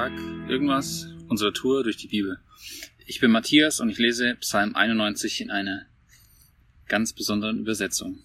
Tag irgendwas unserer Tour durch die Bibel. Ich bin Matthias und ich lese Psalm 91 in einer ganz besonderen Übersetzung.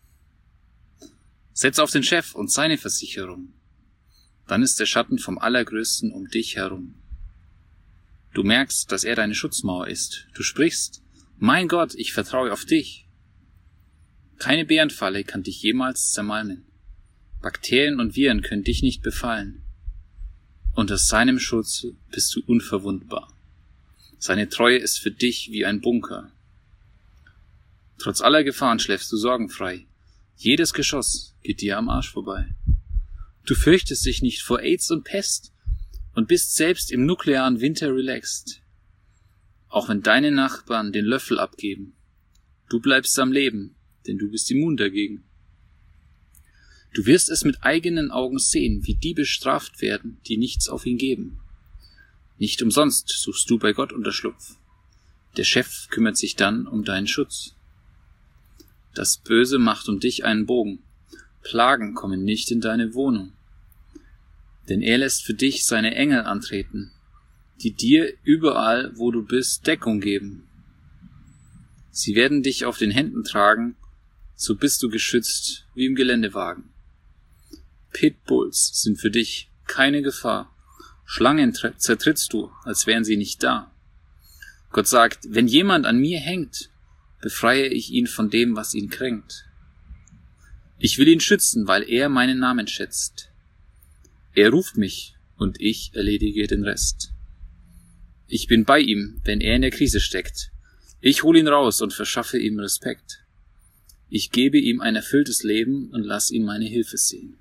Setz auf den Chef und seine Versicherung. Dann ist der Schatten vom Allergrößten um dich herum. Du merkst, dass er deine Schutzmauer ist. Du sprichst, mein Gott, ich vertraue auf dich. Keine Bärenfalle kann dich jemals zermalmen. Bakterien und Viren können dich nicht befallen. Unter seinem Schutz bist du unverwundbar. Seine Treue ist für dich wie ein Bunker. Trotz aller Gefahren schläfst du sorgenfrei. Jedes Geschoss geht dir am Arsch vorbei. Du fürchtest dich nicht vor AIDS und Pest und bist selbst im nuklearen Winter relaxed. Auch wenn deine Nachbarn den Löffel abgeben. Du bleibst am Leben, denn du bist immun dagegen. Du wirst es mit eigenen Augen sehen, wie die bestraft werden, die nichts auf ihn geben. Nicht umsonst suchst du bei Gott Unterschlupf. Der Chef kümmert sich dann um deinen Schutz. Das Böse macht um dich einen Bogen. Plagen kommen nicht in deine Wohnung. Denn er lässt für dich seine Engel antreten, die dir überall, wo du bist, Deckung geben. Sie werden dich auf den Händen tragen, so bist du geschützt wie im Geländewagen. Pitbulls sind für dich keine Gefahr. Schlangen zertrittst du, als wären sie nicht da. Gott sagt, wenn jemand an mir hängt, befreie ich ihn von dem, was ihn kränkt. Ich will ihn schützen, weil er meinen Namen schätzt. Er ruft mich und ich erledige den Rest. Ich bin bei ihm, wenn er in der Krise steckt. Ich hole ihn raus und verschaffe ihm Respekt. Ich gebe ihm ein erfülltes Leben und lass ihn meine Hilfe sehen.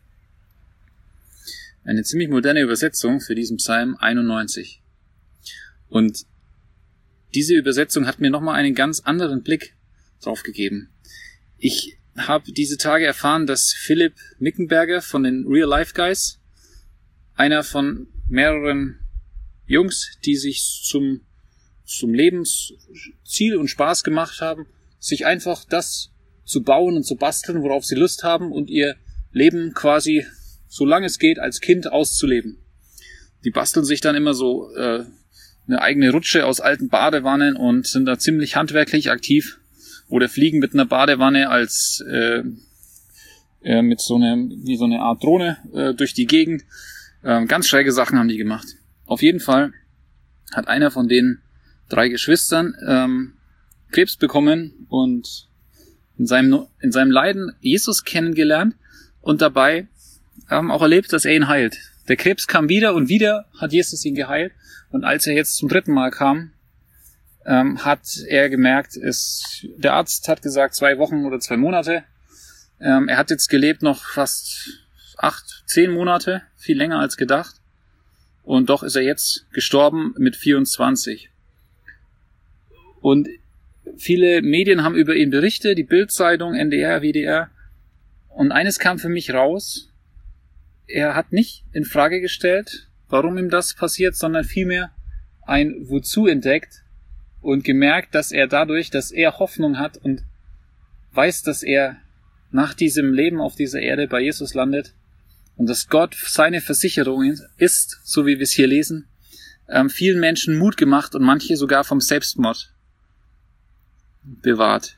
Eine ziemlich moderne Übersetzung für diesen Psalm 91. Und diese Übersetzung hat mir nochmal einen ganz anderen Blick drauf gegeben. Ich habe diese Tage erfahren, dass Philipp Mickenberger von den Real Life Guys, einer von mehreren Jungs, die sich zum Lebensziel und Spaß gemacht haben, sich einfach das zu bauen und zu basteln, worauf sie Lust haben und ihr Leben quasi, solange es geht, als Kind auszuleben. Die basteln sich dann immer so eine eigene Rutsche aus alten Badewannen und sind da ziemlich handwerklich aktiv oder fliegen mit einer Badewanne als mit so eine Art Drohne durch die Gegend. Ganz schräge Sachen haben die gemacht. Auf jeden Fall hat einer von den 3 Geschwistern Krebs bekommen und in seinem Leiden Jesus kennengelernt und dabei auch erlebt, dass er ihn heilt. Der Krebs kam wieder und wieder hat Jesus ihn geheilt. Und als er jetzt zum 3. Mal kam, hat er gemerkt, der Arzt hat gesagt 2 Wochen oder 2 Monate. Er hat jetzt gelebt noch fast 8, 10 Monate, viel länger als gedacht. Und doch ist er jetzt gestorben mit 24. Und viele Medien haben über ihn berichtet, die Bild-Zeitung, NDR, WDR. Und eines kam für mich raus: Er hat nicht in Frage gestellt, warum ihm das passiert, sondern vielmehr ein Wozu entdeckt und gemerkt, dass er dadurch, dass er Hoffnung hat und weiß, dass er nach diesem Leben auf dieser Erde bei Jesus landet und dass Gott seine Versicherung ist, so wie wir es hier lesen, vielen Menschen Mut gemacht und manche sogar vom Selbstmord bewahrt.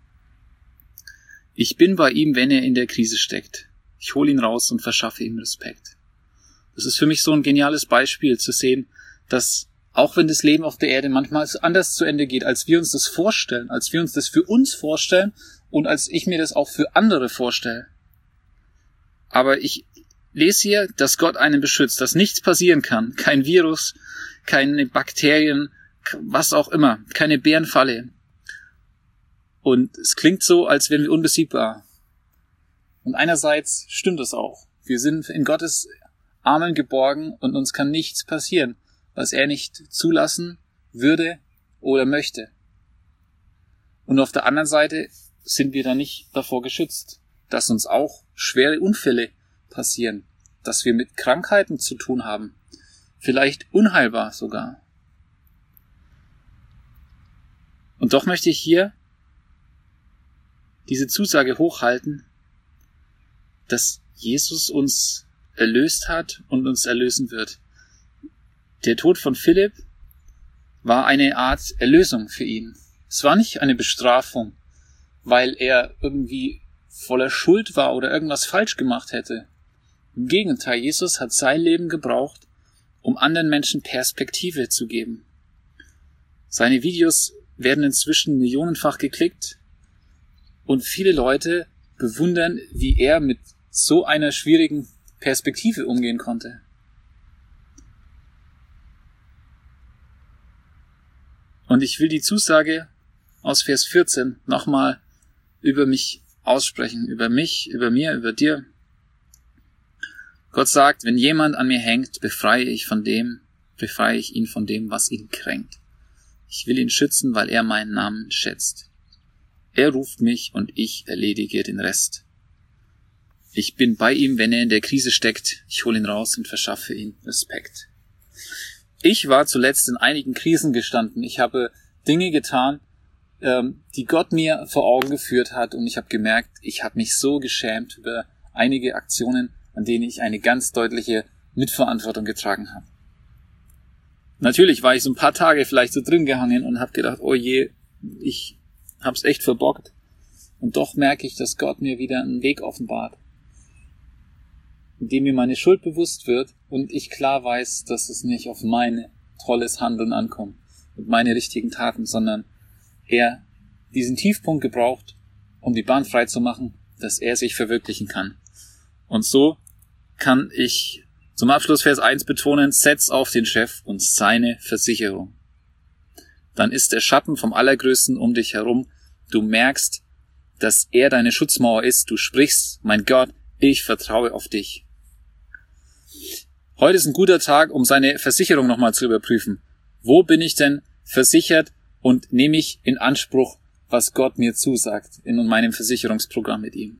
Ich bin bei ihm, wenn er in der Krise steckt. Ich hole ihn raus und verschaffe ihm Respekt. Das ist für mich so ein geniales Beispiel zu sehen, dass auch wenn das Leben auf der Erde manchmal anders zu Ende geht, als wir uns das vorstellen, als wir uns das für uns vorstellen und als ich mir das auch für andere vorstelle. Aber ich lese hier, dass Gott einen beschützt, dass nichts passieren kann, kein Virus, keine Bakterien, was auch immer, keine Bärenfalle. Und es klingt so, als wären wir unbesiegbar. Und einerseits stimmt es auch. Wir sind in Gottes Armen geborgen und uns kann nichts passieren, was er nicht zulassen würde oder möchte. Und auf der anderen Seite sind wir dann nicht davor geschützt, dass uns auch schwere Unfälle passieren, dass wir mit Krankheiten zu tun haben, vielleicht unheilbar sogar. Und doch möchte ich hier diese Zusage hochhalten, dass Jesus uns erlöst hat und uns erlösen wird. Der Tod von Philipp war eine Art Erlösung für ihn. Es war nicht eine Bestrafung, weil er irgendwie voller Schuld war oder irgendwas falsch gemacht hätte. Im Gegenteil, Jesus hat sein Leben gebraucht, um anderen Menschen Perspektive zu geben. Seine Videos werden inzwischen millionenfach geklickt und viele Leute bewundern, wie er mit so einer schwierigen Perspektive umgehen konnte. Und ich will die Zusage aus Vers 14 nochmal über mich aussprechen, über mich, über mir, über dir. Gott sagt, wenn jemand an mir hängt, befreie ich ihn von dem, was ihn kränkt. Ich will ihn schützen, weil er meinen Namen schätzt. Er ruft mich und ich erledige den Rest. Ich bin bei ihm, wenn er in der Krise steckt. Ich hole ihn raus und verschaffe ihm Respekt. Ich war zuletzt in einigen Krisen gestanden. Ich habe Dinge getan, die Gott mir vor Augen geführt hat, und ich habe gemerkt, ich habe mich so geschämt über einige Aktionen, an denen ich eine ganz deutliche Mitverantwortung getragen habe. Natürlich war ich so ein paar Tage vielleicht so drin gehangen und habe gedacht, oh je, ich hab's echt verbockt. Und doch merke ich, dass Gott mir wieder einen Weg offenbart, in dem mir meine Schuld bewusst wird und ich klar weiß, dass es nicht auf mein tolles Handeln ankommt und meine richtigen Taten, sondern er diesen Tiefpunkt gebraucht, um die Bahn frei zu machen, dass er sich verwirklichen kann. Und so kann ich zum Abschluss Vers 1 betonen, setz auf den Chef und seine Versicherung. Dann ist der Schatten vom Allergrößten um dich herum. Du merkst, dass er deine Schutzmauer ist. Du sprichst, mein Gott, ich vertraue auf dich. Heute ist ein guter Tag, um seine Versicherung nochmal zu überprüfen. Wo bin ich denn versichert und nehme ich in Anspruch, was Gott mir zusagt in meinem Versicherungsprogramm mit ihm?